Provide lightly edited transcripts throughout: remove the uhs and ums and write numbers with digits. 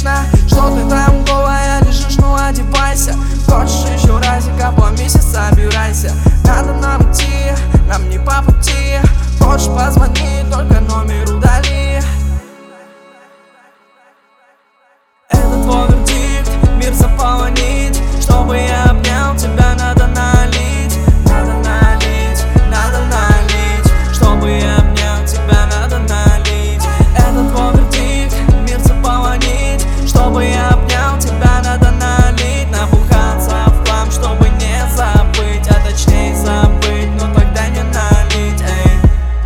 скучно, что ты там голая лежишь, ну одевайся. Хочешь еще разик, обломись и собирайся. Надо нам идти, нам не по пути. Хочешь позвони, только номер удали. Это твой вердикт, мир заполонить. Чтобы я обнял тебя, надо налить. Надо налить, надо налить. Чтобы я обнял тебя, надо налить. Это твой вердикт, мир заполонить. Чтобы я обнял тебя, надо налить. Набухаться в хлам, чтобы не забыть, а точнее забыть, но тогда не налить, эй.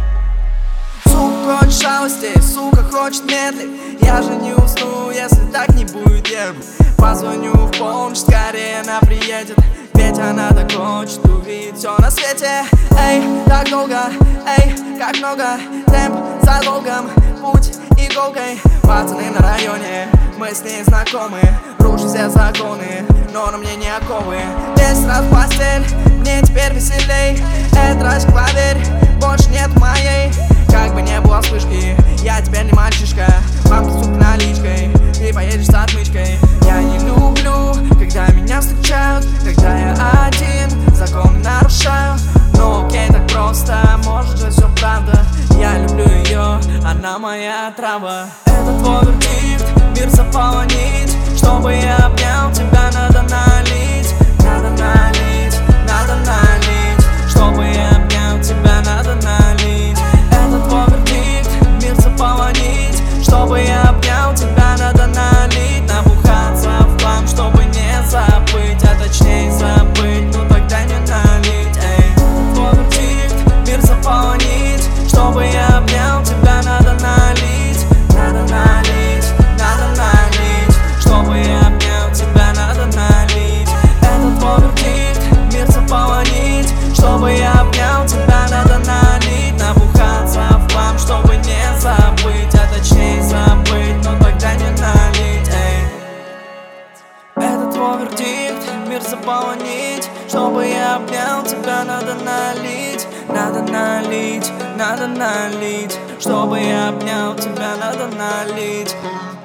Сука хочет шалости, сука хочет медли. Я же не усну, если так не будет ебать. Позвоню в полночь, скорее она приедет. Ведь она так хочет увидеть все на свете. Эй, так долго, эй, как много. Темп за долгом, путь иголкой. Пацаны на районе, мы с ней знакомы. Рушат все законы, но на мне не оковы. 10 раз в постель, мне теперь веселей. Это раз поверь, больше нет моей. Как бы не было вспышки, я теперь не мальчишка. Мамка, сука, наличкой, ты поедешь с отмычкой. Я не люблю, когда меня встречают, когда я один, законы нарушаю. Но окей, так просто, может же все правда. Я люблю ее, она моя трава. Это твой вердикт, мир заполонить. Чтобы я обнял тебя, надо налить. Надо налить, надо налить. Чтобы я обнял тебя, надо налить. Это твой вердикт, мир заполонить. Чтобы я обнял тебя, надо налить. Набухаться в хлам, чтобы не забыть, а точнее забыть, но тогда не налить, эй. Твой вердикт, мир заполонить. Чтобы я обнял тебя, надо налить. Надо налить, надо налить. Чтобы я обнял тебя, надо налить. Это твой вердикт, мир заполонить. Чтобы я обнял тебя, надо налить. Набухаться в хлам, чтобы не забыть, а точнее забыть, но тогда не налить, эй. Это твой вердикт, мир заполонить. Чтобы я обнял тебя, надо налить. Надо налить, надо налить. Чтобы я обнял тебя, надо налить.